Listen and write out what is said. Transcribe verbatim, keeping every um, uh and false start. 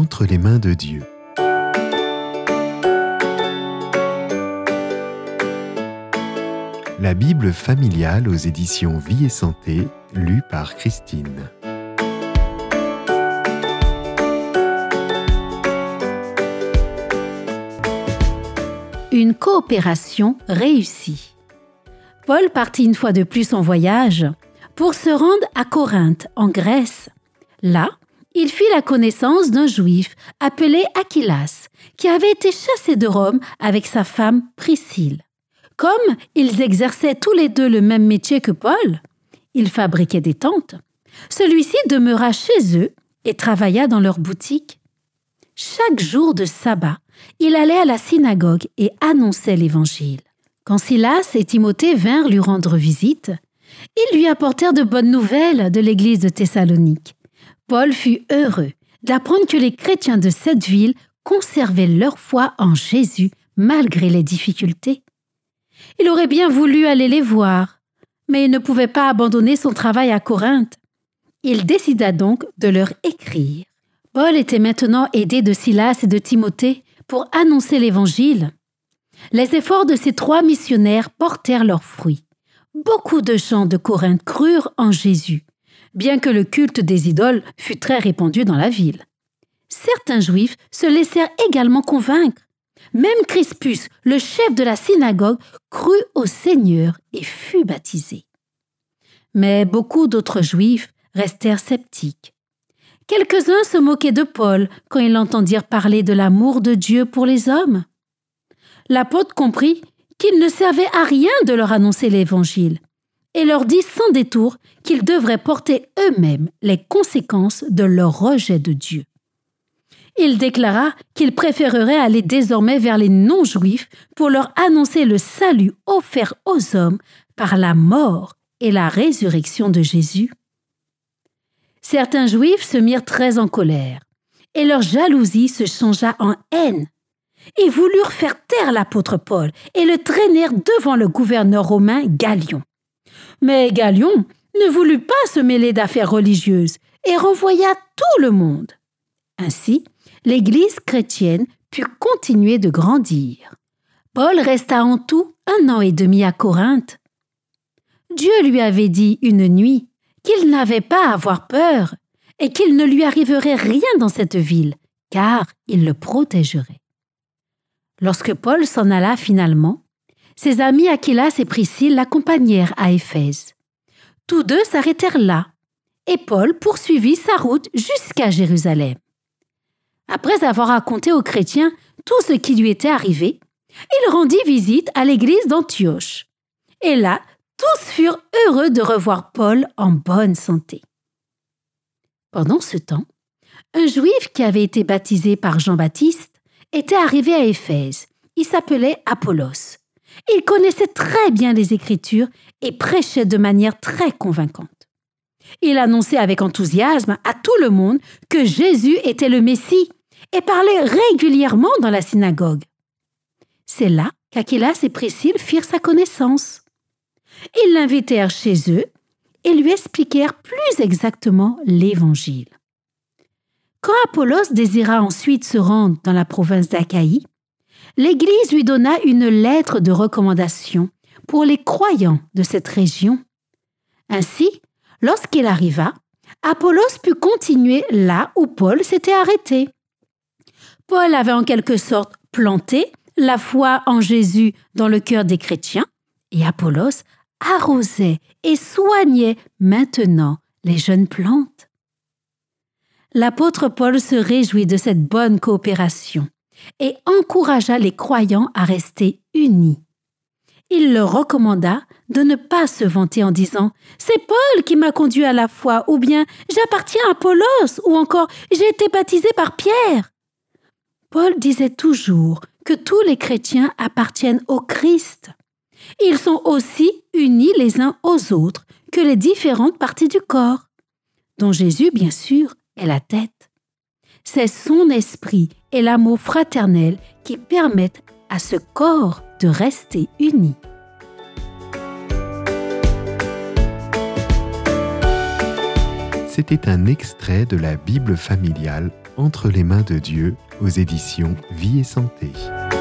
entre les mains de Dieu. La Bible familiale aux éditions Vie et Santé, lue par Christine. Une coopération réussie. Paul partit une fois de plus en voyage pour se rendre à Corinthe, en Grèce. Là, il fit la connaissance d'un juif appelé Aquilas, qui avait été chassé de Rome avec sa femme Priscille. Comme ils exerçaient tous les deux le même métier que Paul, ils fabriquaient des tentes. Celui-ci demeura chez eux et travailla dans leur boutique. Chaque jour de sabbat, il allait à la synagogue et annonçait l'Évangile. Quand Silas et Timothée vinrent lui rendre visite, ils lui apportèrent de bonnes nouvelles de l'église de Thessalonique. Paul fut heureux d'apprendre que les chrétiens de cette ville conservaient leur foi en Jésus malgré les difficultés. Il aurait bien voulu aller les voir, mais il ne pouvait pas abandonner son travail à Corinthe. Il décida donc de leur écrire. Paul était maintenant aidé de Silas et de Timothée pour annoncer l'Évangile. Les efforts de ces trois missionnaires portèrent leurs fruits. Beaucoup de gens de Corinthe crurent en Jésus, bien que le culte des idoles fût très répandu dans la ville. Certains Juifs se laissèrent également convaincre. Même Crispus, le chef de la synagogue, crut au Seigneur et fut baptisé. Mais beaucoup d'autres Juifs restèrent sceptiques. Quelques-uns se moquaient de Paul quand ils l'entendirent parler de l'amour de Dieu pour les hommes. L'apôtre comprit qu'il ne servait à rien de leur annoncer l'Évangile et leur dit sans détour qu'ils devraient porter eux-mêmes les conséquences de leur rejet de Dieu. Il déclara qu'il préférerait aller désormais vers les non-juifs pour leur annoncer le salut offert aux hommes par la mort et la résurrection de Jésus. Certains juifs se mirent très en colère et leur jalousie se changea en haine. Ils voulurent faire taire l'apôtre Paul et le traînèrent devant le gouverneur romain Gallion. Mais Gallion ne voulut pas se mêler d'affaires religieuses et renvoya tout le monde. Ainsi, l'Église chrétienne put continuer de grandir. Paul resta en tout un an et demi à Corinthe. Dieu lui avait dit une nuit qu'il n'avait pas à avoir peur et qu'il ne lui arriverait rien dans cette ville, car il le protégerait. Lorsque Paul s'en alla finalement, ses amis Aquilas et Priscille l'accompagnèrent à Éphèse. Tous deux s'arrêtèrent là, et Paul poursuivit sa route jusqu'à Jérusalem. Après avoir raconté aux chrétiens tout ce qui lui était arrivé, il rendit visite à l'église d'Antioche. Et là, tous furent heureux de revoir Paul en bonne santé. Pendant ce temps, un juif qui avait été baptisé par Jean-Baptiste était arrivé à Éphèse. Il s'appelait Apollos. Il connaissait très bien les Écritures et prêchait de manière très convaincante. Il annonçait avec enthousiasme à tout le monde que Jésus était le Messie et parlait régulièrement dans la synagogue. C'est là qu'Aquilas et Priscille firent sa connaissance. Ils l'invitèrent chez eux et lui expliquèrent plus exactement l'Évangile. Quand Apollos désira ensuite se rendre dans la province d'Achaïe, l'Église lui donna une lettre de recommandation pour les croyants de cette région. Ainsi, lorsqu'il arriva, Apollos put continuer là où Paul s'était arrêté. Paul avait en quelque sorte planté la foi en Jésus dans le cœur des chrétiens et Apollos arrosait et soignait maintenant les jeunes plantes. L'apôtre Paul se réjouit de cette bonne coopération et encouragea les croyants à rester unis. Il leur recommanda de ne pas se vanter en disant « C'est Paul qui m'a conduit à la foi » ou bien « J'appartiens à Apollos » ou encore « J'ai été baptisé par Pierre ». Paul disait toujours que tous les chrétiens appartiennent au Christ. Ils sont aussi unis les uns aux autres que les différentes parties du corps, dont Jésus, bien sûr, est la tête. C'est son esprit et l'amour fraternel qui permettent à ce corps de rester uni. C'était un extrait de la Bible familiale Entre les mains de Dieu aux éditions Vie et Santé.